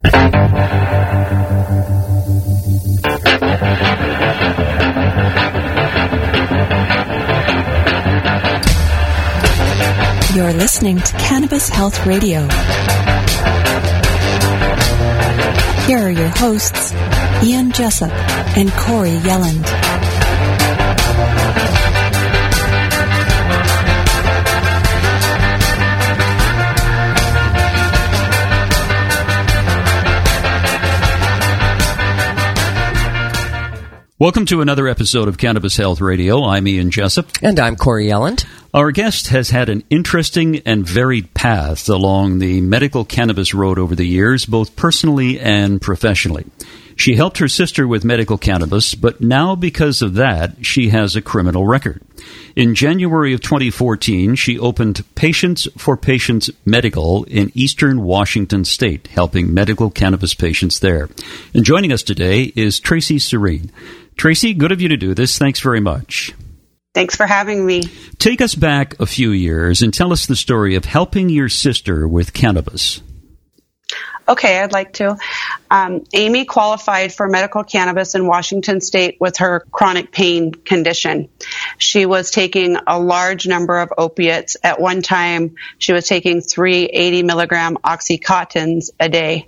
You're listening to Cannabis Health Radio. Here are your hosts, Ian Jessup and Corey Yelland. Welcome to another episode of Cannabis Health Radio. I'm Ian Jessup. And I'm Corey Yelland. Our guest has had an interesting and varied path along the medical cannabis road over the years, both personally and professionally. She helped her sister with medical cannabis, but now because of that, she has a criminal record. In January of 2014, she opened Patients for Patients Medical in eastern Washington state, helping medical cannabis patients there. And joining us today is Tracy Serene. Tracy, good of you to do this. Thanks very much. Thanks for having me. Take us back a few years and tell us the story of helping your sister with cannabis. Okay, I'd like to. Amy qualified for medical cannabis in Washington state with her chronic pain condition. She was taking a large number of opiates. At one time, she was taking 3 80-milligram Oxycontins a day.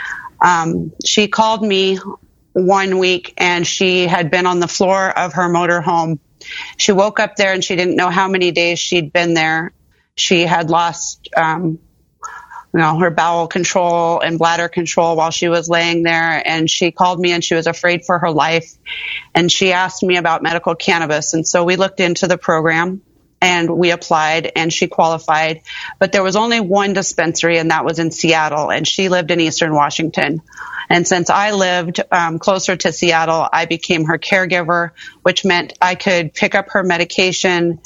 She called me one week, and she had been on the floor of her motorhome. She woke up there, and she didn't know how many days she'd been there. She had lost her bowel control and bladder control while she was laying there. And she called me and she was afraid for her life. And she asked me about medical cannabis. And so we looked into the program and we applied and she qualified. But there was only one dispensary, and that was in Seattle. And she lived in eastern Washington. And since I lived closer to Seattle, I became her caregiver, which meant I could pick up her medication.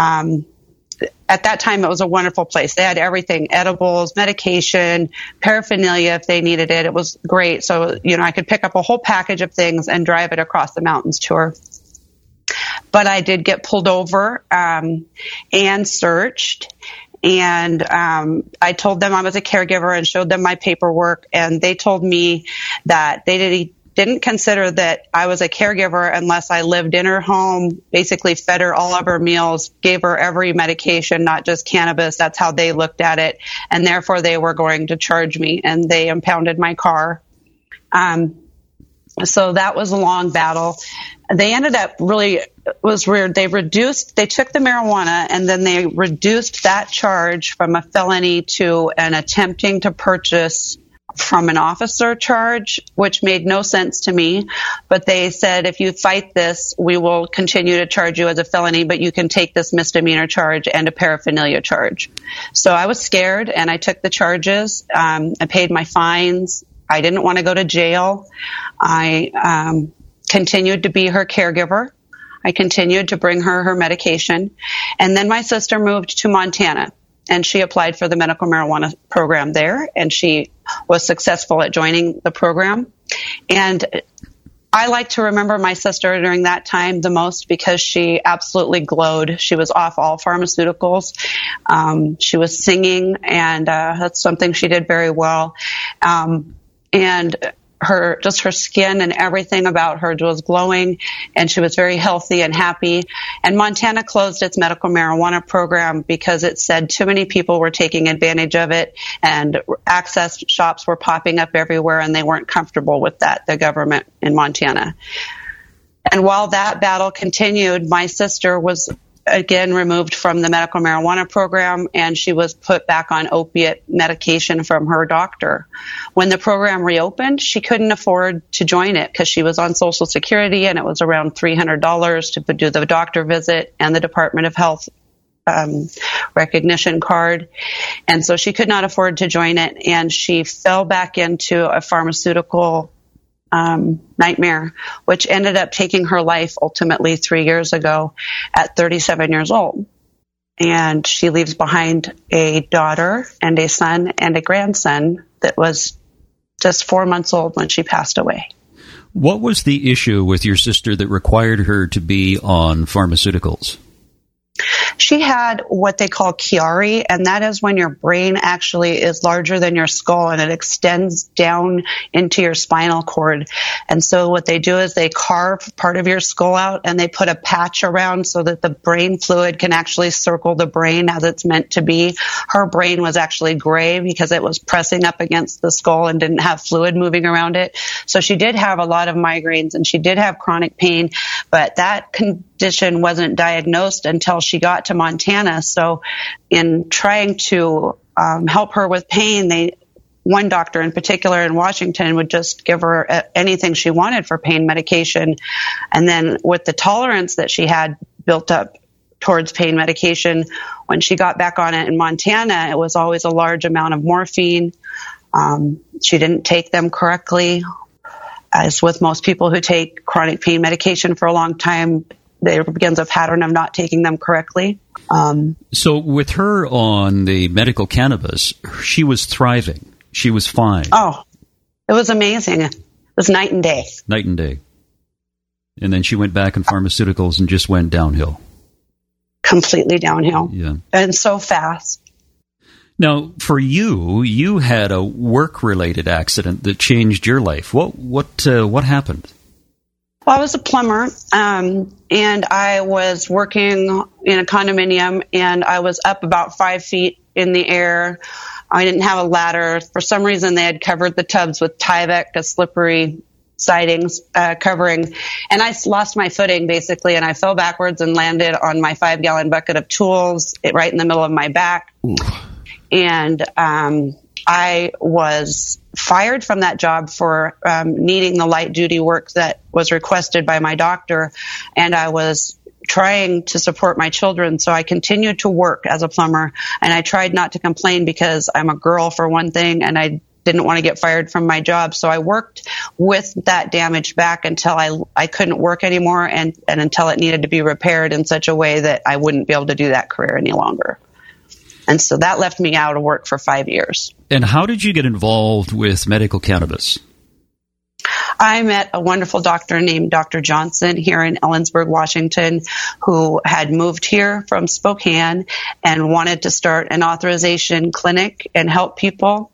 At that time, it was a wonderful place. They had everything, edibles, medication, paraphernalia if they needed it. It was great. So, I could pick up a whole package of things and drive it across the mountains to her. But I did get pulled over and searched. And I told them I was a caregiver and showed them my paperwork. And they told me that they didn't consider that I was a caregiver unless I lived in her home, basically fed her all of her meals, gave her every medication, not just cannabis. That's how they looked at it. And therefore, they were going to charge me, and they impounded my car. So that was a long battle. They ended up it was weird. They took the marijuana, and then they reduced that charge from a felony to an attempting to purchase from an officer charge, which made no sense to me. But they said, if you fight this, we will continue to charge you as a felony, but you can take this misdemeanor charge and a paraphernalia charge. So I was scared, and I took the charges. I paid my fines. I didn't want to go to jail. I continued to be her caregiver. I continued to bring her medication. And then my sister moved to Montana, and she applied for the medical marijuana program there, and she was successful at joining the program. And I like to remember my sister during that time the most because she absolutely glowed. She was off all pharmaceuticals. She was singing, and that's something she did very well. And her skin and everything about her was glowing, and she was very healthy and happy. And Montana closed its medical marijuana program because it said too many people were taking advantage of it, and access shops were popping up everywhere, and they weren't comfortable with that, the government in Montana. And while that battle continued, my sister was again removed from the medical marijuana program, and she was put back on opiate medication from her doctor. When the program reopened, she couldn't afford to join it because she was on Social Security, and it was around $300 to do the doctor visit and the Department of Health recognition card. And so she could not afford to join it, and she fell back into a pharmaceutical nightmare, which ended up taking her life ultimately 3 years ago at 37 years old. And she leaves behind a daughter and a son and a grandson that was just 4 months old when she passed away. What was the issue with your sister that required her to be on pharmaceuticals? She had what they call Chiari, and that is when your brain actually is larger than your skull and it extends down into your spinal cord. And so what they do is they carve part of your skull out and they put a patch around so that the brain fluid can actually circle the brain as it's meant to be. Her brain was actually gray because it was pressing up against the skull and didn't have fluid moving around it. So she did have a lot of migraines and she did have chronic pain, but that condition wasn't diagnosed until she got to Montana. So in trying to help her with pain, one doctor in particular in Washington would just give her anything she wanted for pain medication. And then with the tolerance that she had built up towards pain medication, when she got back on it in Montana, it was always a large amount of morphine. She didn't take them correctly. As with most people who take chronic pain medication for a long time, there begins a pattern of not taking them correctly. So with her on the medical cannabis, she was thriving. She was fine. Oh, it was amazing. It was night and day. Night and day. And then she went back in pharmaceuticals and just went downhill. Completely downhill. Yeah. And so fast. Now, for you, you had a work-related accident that changed your life. What happened? Well, I was a plumber, and I was working in a condominium, and I was up about 5 feet in the air. I didn't have a ladder. For some reason, they had covered the tubs with Tyvek, a slippery sidings covering, and I lost my footing, basically, and I fell backwards and landed on my 5-gallon bucket of tools right in the middle of my back. Ooh. And I was fired from that job for needing the light duty work that was requested by my doctor, and I was trying to support my children, so I continued to work as a plumber, and I tried not to complain because I'm a girl, for one thing, and I didn't want to get fired from my job. So I worked with that damaged back until I couldn't work anymore, and until it needed to be repaired in such a way that I wouldn't be able to do that career any longer. And so that left me out of work for 5 years. And how did you get involved with medical cannabis? I met a wonderful doctor named Dr. Johnson here in Ellensburg, Washington, who had moved here from Spokane and wanted to start an authorization clinic and help people.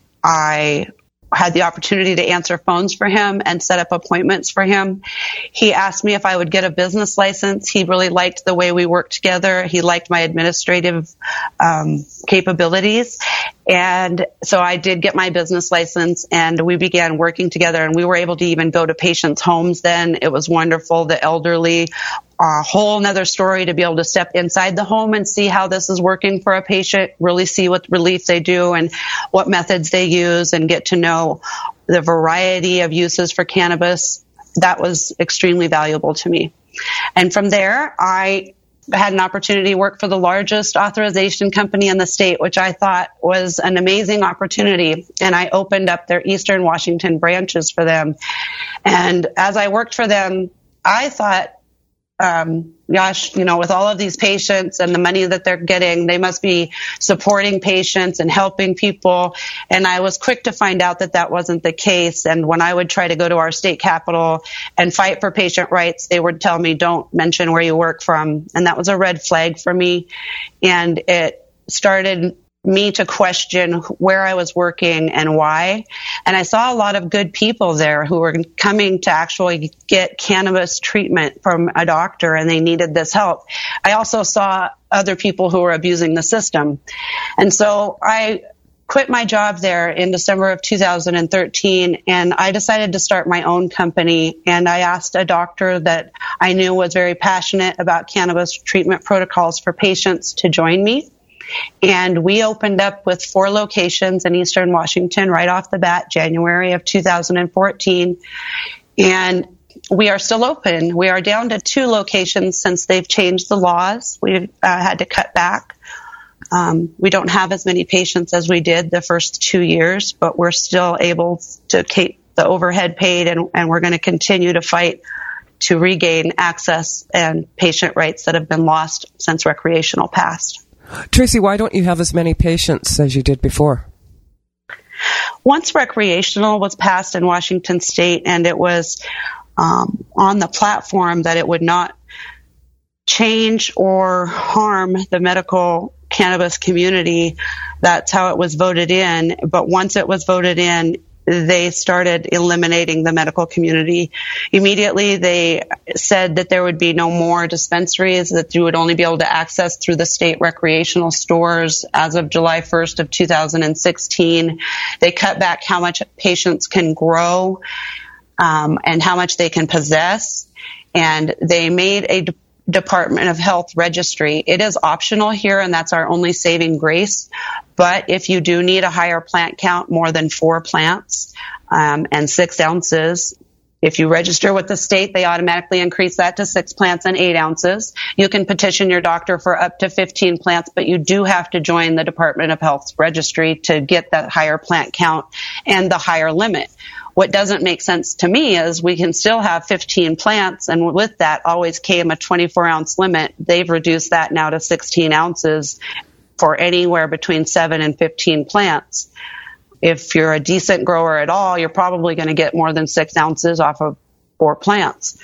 I had the opportunity to answer phones for him and set up appointments for him. He asked me if I would get a business license. He really liked the way we worked together. He liked my administrative capabilities. And so I did get my business license, and we began working together, and we were able to even go to patients' homes then. It was wonderful. The elderly, a whole nother story to be able to step inside the home and see how this is working for a patient, really see what relief they do and what methods they use, and get to know the variety of uses for cannabis. That was extremely valuable to me. And from there, I had an opportunity to work for the largest authorization company in the state, which I thought was an amazing opportunity. And I opened up their Eastern Washington branches for them. And as I worked for them, I thought, gosh, with all of these patients and the money that they're getting, they must be supporting patients and helping people. And I was quick to find out that that wasn't the case. And when I would try to go to our state capitol and fight for patient rights, they would tell me, don't mention where you work from. And that was a red flag for me. And it started me to question where I was working and why. And I saw a lot of good people there who were coming to actually get cannabis treatment from a doctor, and they needed this help. I also saw other people who were abusing the system. And so I quit my job there in December of 2013, and I decided to start my own company. And I asked a doctor that I knew was very passionate about cannabis treatment protocols for patients to join me. And we opened up with 4 locations in Eastern Washington right off the bat, January of 2014. And we are still open. We are down to 2 locations since they've changed the laws. We've had to cut back. We don't have as many patients as we did the first 2 years, but we're still able to keep the overhead paid, and we're going to continue to fight to regain access and patient rights that have been lost since recreational passed. Tracy, why don't you have as many patients as you did before? Once recreational was passed in Washington State, and it was on the platform that it would not change or harm the medical cannabis community. That's how it was voted in. But once it was voted in, they started eliminating the medical community. Immediately, they said that there would be no more dispensaries, that you would only be able to access through the state recreational stores as of July 1st of 2016. They cut back how much patients can grow and how much they can possess. And they made a Department of Health registry. It is optional here, and that's our only saving grace. But if you do need a higher plant count, more than 4 plants and 6 ounces, if you register with the state, they automatically increase that to 6 plants and 8 ounces. You can petition your doctor for up to 15 plants, but you do have to join the Department of Health registry to get that higher plant count and the higher limit. What doesn't make sense to me is we can still have 15 plants, and with that always came a 24-ounce limit. They've reduced that now to 16 ounces for anywhere between 7 and 15 plants. If you're a decent grower at all, you're probably going to get more than 6 ounces off of 4 plants.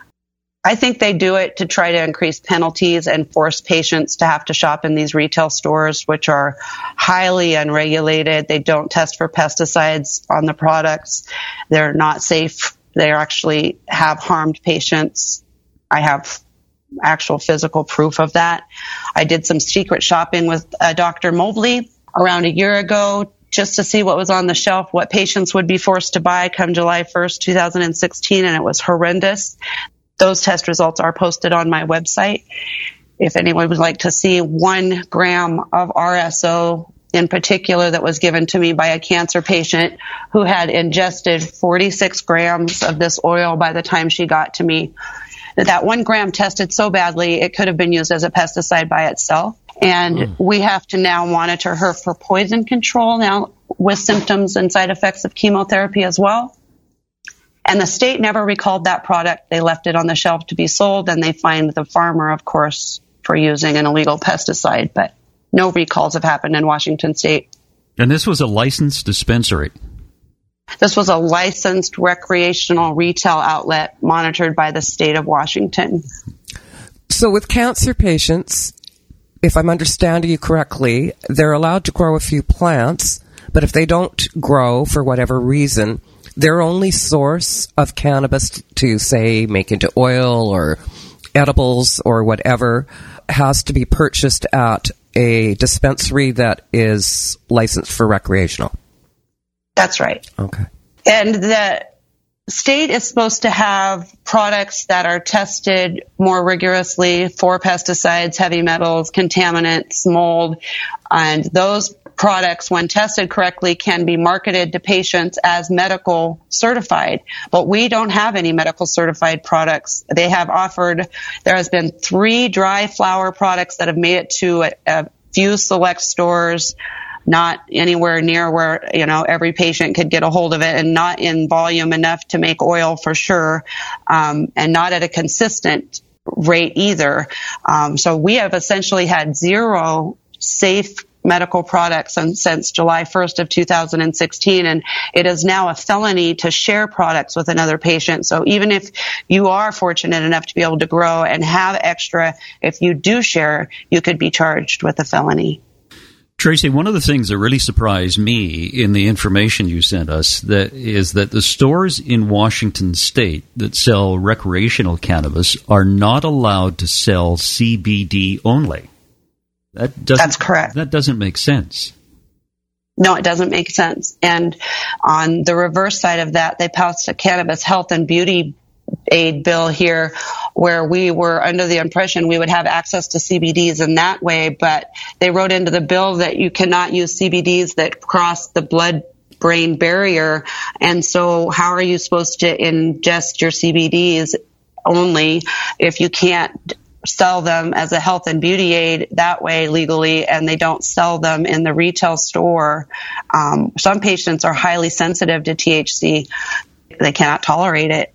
I think they do it to try to increase penalties and force patients to have to shop in these retail stores, which are highly unregulated. They don't test for pesticides on the products. They're not safe. They actually have harmed patients. I have actual physical proof of that. I did some secret shopping with Dr. Mobley around a year ago just to see what was on the shelf, what patients would be forced to buy come July 1st, 2016, and it was horrendous. Those test results are posted on my website. If anyone would like to see 1 gram of RSO in particular that was given to me by a cancer patient who had ingested 46 grams of this oil by the time she got to me, that 1 gram tested so badly it could have been used as a pesticide by itself. And we have to now monitor her for poison control now with symptoms and side effects of chemotherapy as well. And the state never recalled that product. They left it on the shelf to be sold, and they fined the farmer, of course, for using an illegal pesticide. But no recalls have happened in Washington state. And this was a licensed dispensary? This was a licensed recreational retail outlet monitored by the state of Washington. So with cancer patients, if I'm understanding you correctly, they're allowed to grow a few plants, but if they don't grow for whatever reason, their only source of cannabis to, say, make into oil or edibles or whatever has to be purchased at a dispensary that is licensed for recreational. That's right. Okay. And the state is supposed to have products that are tested more rigorously for pesticides, heavy metals, contaminants, mold, and those products, when tested correctly, can be marketed to patients as medical certified. But we don't have any medical certified products. They have offered, there has been 3 dry flower products that have made it to a few select stores, not anywhere near where, every patient could get a hold of it, and not in volume enough to make oil for sure, and not at a consistent rate either. So we have essentially had 0 safe medical products since July 1st of 2016, and it is now a felony to share products with another patient. So even if you are fortunate enough to be able to grow and have extra, if you do share, you could be charged with a felony. Tracy, one of the things that really surprised me in the information you sent us is that the stores in Washington state that sell recreational cannabis are not allowed to sell CBD only. That's correct. That doesn't make sense. No, it doesn't make sense. And on the reverse side of that, they passed a cannabis health and beauty aid bill here where we were under the impression we would have access to CBDs in that way, but they wrote into the bill that you cannot use CBDs that cross the blood-brain barrier. And so how are you supposed to ingest your CBDs only if you can't sell them as a health and beauty aid that way legally, and they don't sell them in the retail store? Some patients are highly sensitive to THC. They cannot tolerate it.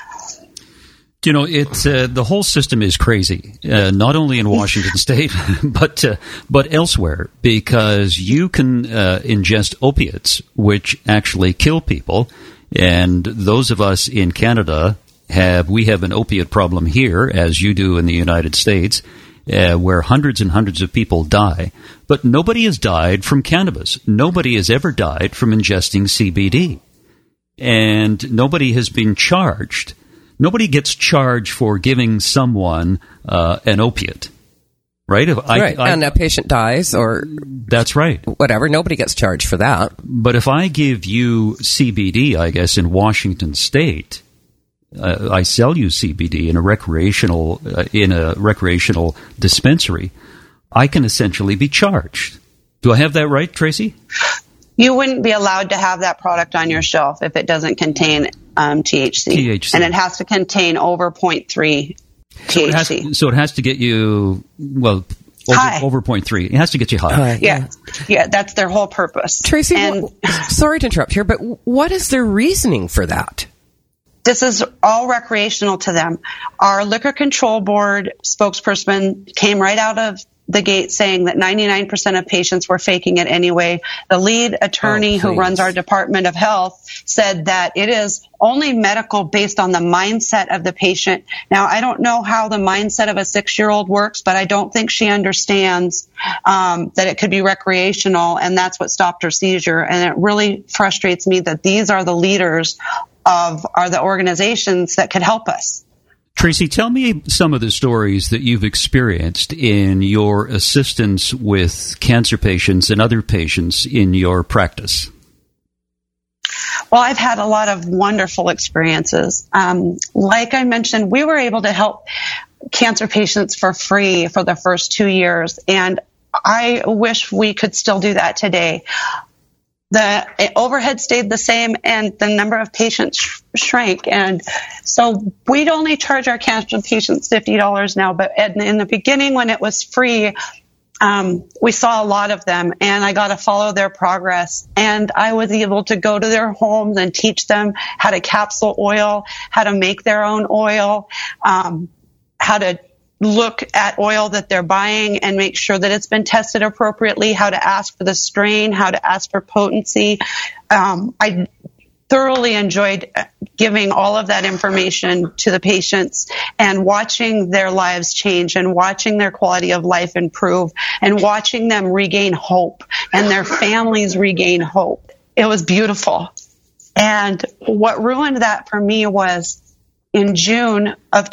It's the whole system is crazy, not only in Washington state, but elsewhere, because you can ingest opiates, which actually kill people, and those of us in Canada we have an opiate problem here, as you do in the United States, where hundreds and hundreds of people die. But nobody has died from cannabis. Nobody has ever died from ingesting CBD. And nobody has been charged. Nobody gets charged for giving someone an opiate. Right? And a patient dies or... That's right. Whatever. Nobody gets charged for that. But if I give you CBD, I guess, in Washington State, I sell you CBD in a recreational dispensary, I can essentially be charged. Do I have that right, Tracy? You wouldn't be allowed to have that product on your shelf if it doesn't contain THC. And it has to contain over 0.3 THC. So it has to get you, over 0.3. It has to get you high. Yeah, that's their whole purpose. Tracy, sorry to interrupt here, but what is their reasoning for that? This is all recreational to them. Our Liquor Control Board spokesperson came right out of the gate saying that 99% of patients were faking it anyway. The lead attorney who runs our Department of Health said that it is only medical based on the mindset of the patient. Now, I don't know how the mindset of a 6-year-old works, but I don't think she understands that it could be recreational, and that's what stopped her seizure. And it really frustrates me that these are the leaders are the organizations that could help us. Tracy, tell me some of the stories that you've experienced in your assistance with cancer patients and other patients in your practice. Well, I've had a lot of wonderful experiences. Like I mentioned, we were able to help cancer patients for free for the first 2 years, and I wish we could still do that today. The overhead stayed the same and the number of patients shrank. And so we'd only charge our cancer patients $50 now. But in the beginning, when it was free, we saw a lot of them, and I got to follow their progress. And I was able to go to their homes and teach them how to capsule oil, how to make their own oil, how to look at oil that they're buying and make sure that it's been tested appropriately, how to ask for the strain, how to ask for potency. I thoroughly enjoyed giving all of that information to the patients and watching their lives change and watching their quality of life improve and watching them regain hope and their families regain hope. It was beautiful. And what ruined that for me was in June of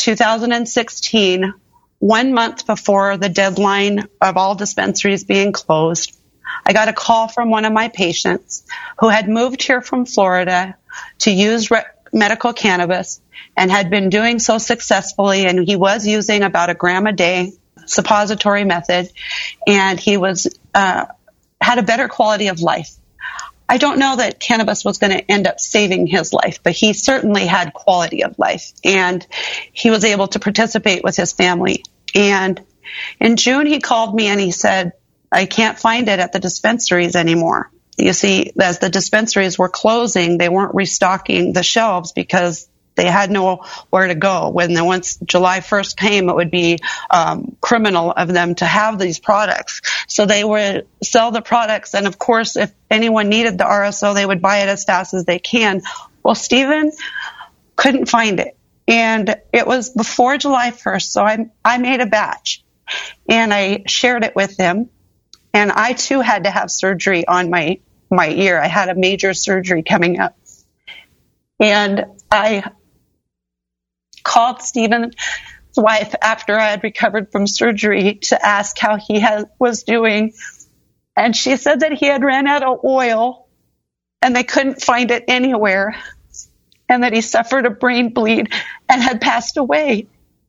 2016, 1 month before the deadline of all dispensaries being closed, I got a call from one of my patients who had moved here from Florida to use medical cannabis and had been doing so successfully, and he was using about 1 gram a day, suppository method, and he was had a better quality of life. I don't know that cannabis was going to end up saving his life, but he certainly had quality of life, and he was able to participate with his family. And in June, he called me and he said, I can't find it at the dispensaries anymore. You see, as the dispensaries were closing, they weren't restocking the shelves because they had nowhere to go. Once July 1st came, it would be criminal of them to have these products. So they would sell the products, and of course, if anyone needed the RSO, they would buy it as fast as they can. Well, Stephen couldn't find it, and it was before July 1st, so I made a batch, and I shared it with him, and I too had to have surgery on my ear. I had a major surgery coming up, and I called Stephen's wife after I had recovered from surgery to ask how he was doing. And she said that he had ran out of oil and they couldn't find it anywhere, and that he suffered a brain bleed and had passed away.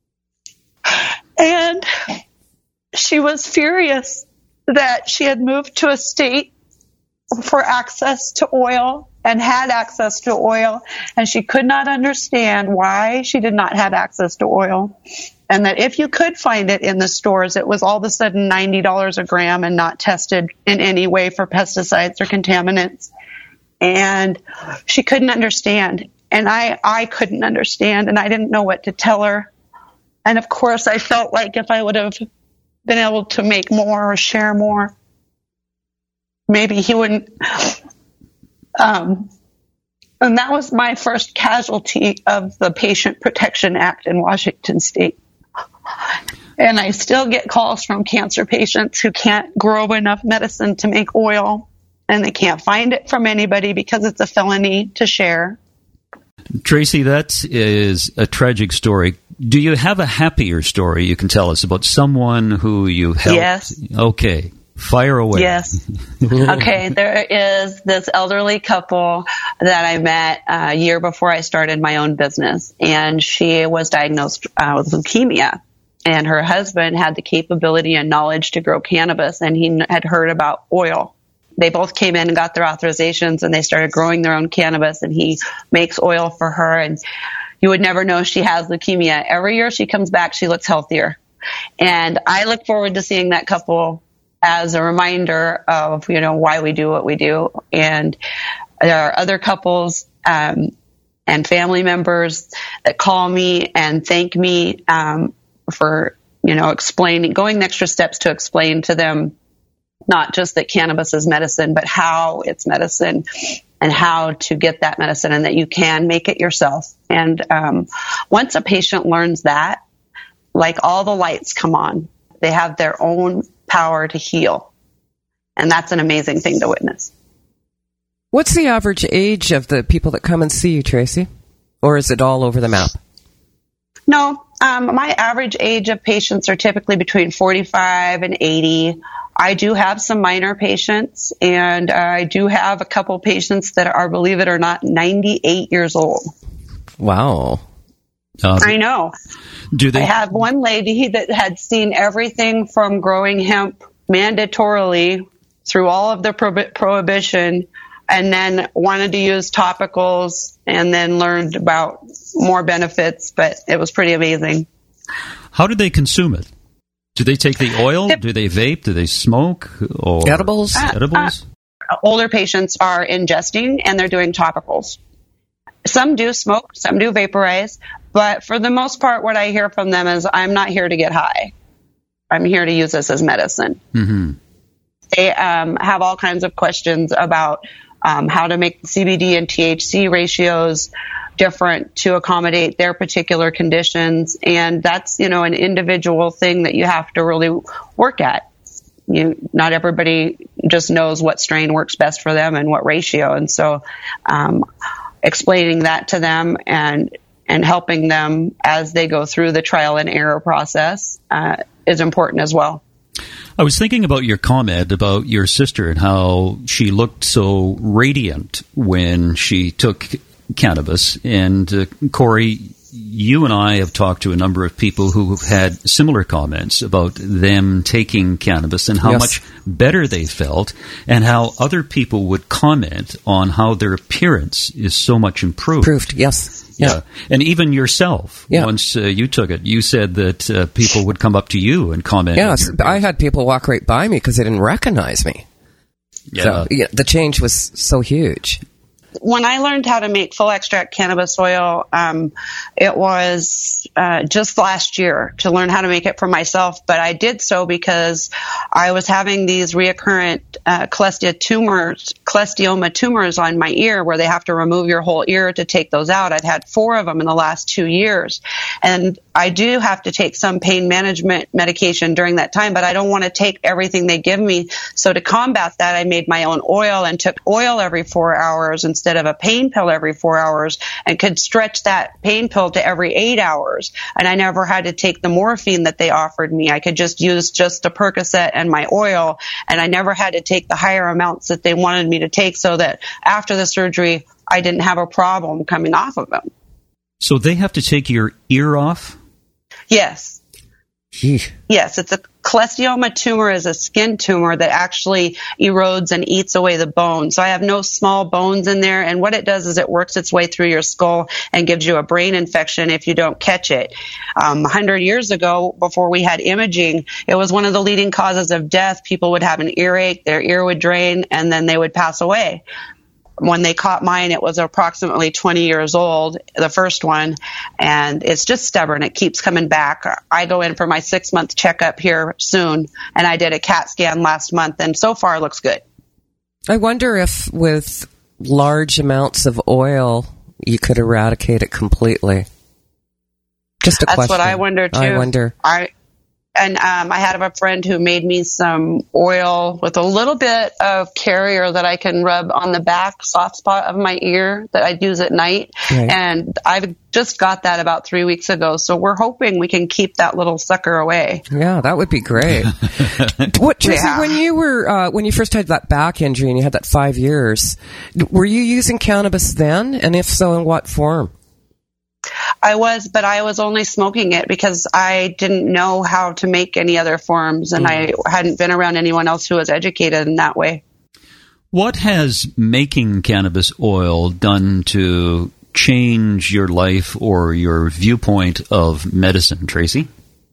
And she was furious that she had moved to a state for access to oil and had access to oil, and she could not understand why she did not have access to oil, and that if you could find it in the stores, it was all of a sudden $90 a gram and not tested in any way for pesticides or contaminants. And she couldn't understand, and I couldn't understand, and I didn't know what to tell her. And of course, I felt like if I would have been able to make more or share more, maybe he wouldn't And that was my first casualty of the Patient Protection Act in Washington State. And I still get calls from cancer patients who can't grow enough medicine to make oil, and they can't find it from anybody because it's a felony to share. Tracy, that is a tragic story. Do you have a happier story you can tell us about someone who you helped? Yes. Okay. Fire away. Yes. Okay. There is this elderly couple that I met a year before I started my own business, and she was diagnosed with leukemia. And her husband had the capability and knowledge to grow cannabis, and he had heard about oil. They both came in and got their authorizations, and they started growing their own cannabis, and he makes oil for her. And you would never know she has leukemia. Every year she comes back, she looks healthier. And I look forward to seeing that couple as a reminder of, why we do what we do. And there are other couples and family members that call me and thank me for, explaining, going the extra steps to explain to them not just that cannabis is medicine, but how it's medicine and how to get that medicine, and that you can make it yourself. And once a patient learns that, like, all the lights come on. They have their own power to heal. And that's an amazing thing to witness. What's the average age of the people that come and see you, Tracy? Or is it all over the map? No, my average age of patients are typically between 45 and 80. I do have some minor patients, and I do have a couple patients that are, believe it or not, 98 years old. Wow. I know. Do they? I have one lady that had seen everything from growing hemp mandatorily through all of the prohibition, and then wanted to use topicals, and then learned about more benefits, but it was pretty amazing. How do they consume it? Do they take the oil? Do they vape? Do they smoke? Or edibles? Older patients are ingesting, and they're doing topicals. Some do smoke, some do vaporize, but for the most part, what I hear from them is, I'm not here to get high. I'm here to use this as medicine. Mm-hmm. They have all kinds of questions about how to make CBD and THC ratios different to accommodate their particular conditions. And that's, an individual thing that you have to really work at. Not everybody just knows what strain works best for them and what ratio. And so explaining that to them and helping them as they go through the trial and error process is important as well. I was thinking about your comment about your sister and how she looked so radiant when she took cannabis. And Corey, you and I have talked to a number of people who have had similar comments about them taking cannabis and how much better they felt, and how other people would comment on how their appearance is so much improved. Yes. Yeah. And even yourself, once you took it, you said that people would come up to you and comment. Yes, I had people walk right by me because they didn't recognize me. Yeah. So, the change was so huge. When I learned how to make full extract cannabis oil, it was just last year to learn how to make it for myself. But I did so because I was having these recurrent cholesteoma tumors on my ear, where they have to remove your whole ear to take those out. I'd had 4 of them in the last 2 years. And I do have to take some pain management medication during that time, but I don't want to take everything they give me. So to combat that, I made my own oil and took oil every 4 hours instead of a pain pill every 4 hours, and could stretch that pain pill to every 8 hours. And I never had to take the morphine that they offered me. I could just use just a Percocet and my oil, and I never had to take the higher amounts that they wanted me to take, so that after the surgery, I didn't have a problem coming off of them. So they have to take your ear off? Yes. Yes, it's a cholesteoma tumor is a skin tumor that actually erodes and eats away the bone. So I have no small bones in there, and what it does is it works its way through your skull and gives you a brain infection if you don't catch it. 100 years ago, before we had imaging, it was one of the leading causes of death. People would have an earache, their ear would drain, and then they would pass away. When they caught mine, it was approximately 20 years old, the first one, and it's just stubborn. It keeps coming back. I go in for my 6-month checkup here soon, and I did a CAT scan last month, and so far it looks good. I wonder if with large amounts of oil, you could eradicate it completely? Just a question. That's what I wonder, too. I wonder. I had a friend who made me some oil with a little bit of carrier that I can rub on the back soft spot of my ear that I use at night. Right. And I've just got that about 3 weeks ago. So we're hoping we can keep that little sucker away. Yeah, that would be great. Tracy, when you first had that back injury and you had that 5 years, were you using cannabis then? And if so, in what form? I was, but I was only smoking it because I didn't know how to make any other forms, and I hadn't been around anyone else who was educated in that way. What has making cannabis oil done to change your life or your viewpoint of medicine, Tracy?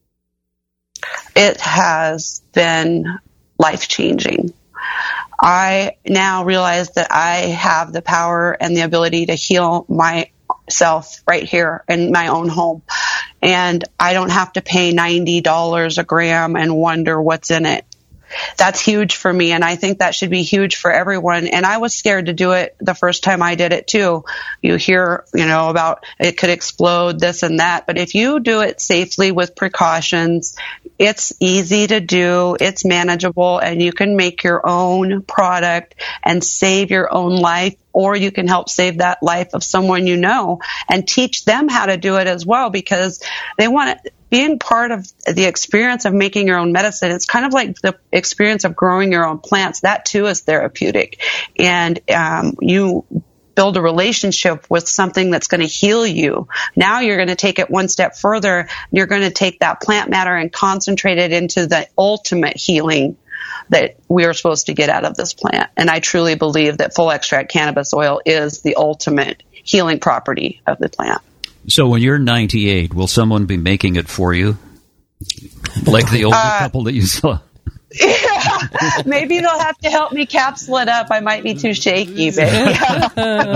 It has been life-changing. I now realize that I have the power and the ability to heal myself right here in my own home. And I don't have to pay $90 a gram and wonder what's in it. That's huge for me, and I think that should be huge for everyone. And I was scared to do it the first time I did it too. You hear, about it could explode, this and that. But if you do it safely with precautions, it's easy to do, it's manageable, and you can make your own product and save your own life, or you can help save that life of someone you know and teach them how to do it as well, because they want it. Being part of the experience of making your own medicine, it's kind of like the experience of growing your own plants. That too is therapeutic. And you build a relationship with something that's going to heal you. Now you're going to take it one step further. You're going to take that plant matter and concentrate it into the ultimate healing that we are supposed to get out of this plant. And I truly believe that full extract cannabis oil is the ultimate healing property of the plant. So when you're 98, will someone be making it for you? Like the older couple that you saw? Yeah, maybe they'll have to help me capsule it up. I might be too shaky, but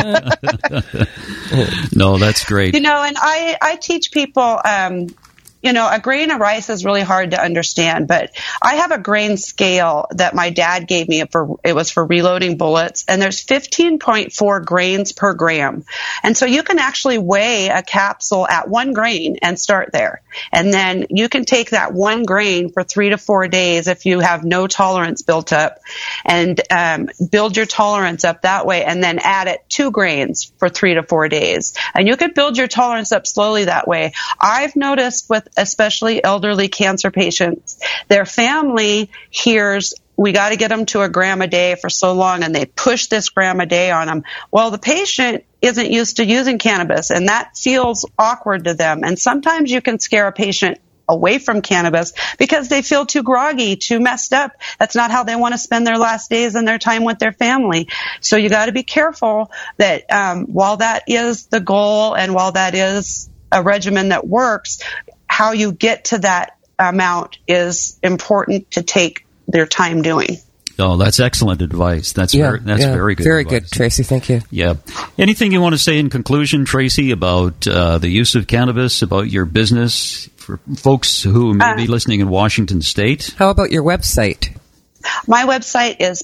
No, that's great. And I teach people, a grain of rice is really hard to understand, but I have a grain scale that my dad gave me. It was for reloading bullets, and there's 15.4 grains per gram. And so you can actually weigh a capsule at 1 grain and start there. And then you can take that 1 grain for 3 to 4 days if you have no tolerance built up, and build your tolerance up that way, and then add it 2 grains for 3 to 4 days. And you could build your tolerance up slowly that way. I've noticed with especially elderly cancer patients, their family hears, we got to get them to 1 gram a day for so long, and they push this gram a day on them. Well, the patient isn't used to using cannabis, and that feels awkward to them. And sometimes you can scare a patient away from cannabis because they feel too groggy, too messed up. That's not how they want to spend their last days and their time with their family. So you got to be careful that while that is the goal and while that is a regimen that works, how you get to that amount is important to take their time doing. Oh, that's excellent advice. That's very good. Very advice. good, Tracy. Thank you. Yeah. Anything you want to say in conclusion, Tracy, about the use of cannabis, about your business, for folks who may be listening in Washington State? How about your website? My website is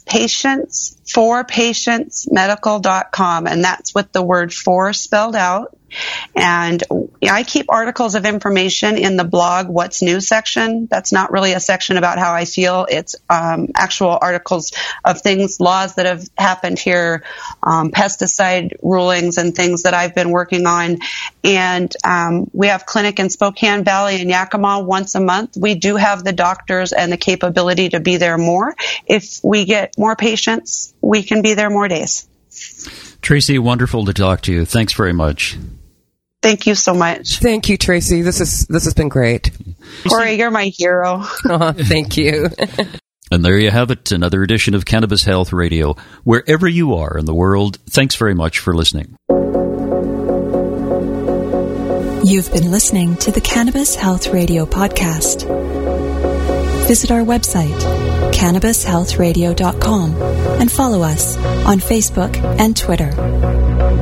patientsforpatientsmedical.com, and that's with the word "for" spelled out. And I keep articles of information in the blog What's New section. That's not really a section about how I feel. It's actual articles of things, laws that have happened here, pesticide rulings and things that I've been working on. And we have clinic in Spokane Valley and Yakima once a month. We do have the doctors and the capability to be there more. If we get more patients, we can be there more days. Tracy, wonderful to talk to you. Thanks very much. Thank you so much. Thank you, Tracy. This has been great. Corey, you're my hero. Thank you. And there you have it, another edition of Cannabis Health Radio. Wherever you are in the world, thanks very much for listening. You've been listening to the Cannabis Health Radio podcast. Visit our website, cannabishealthradio.com, and follow us on Facebook and Twitter.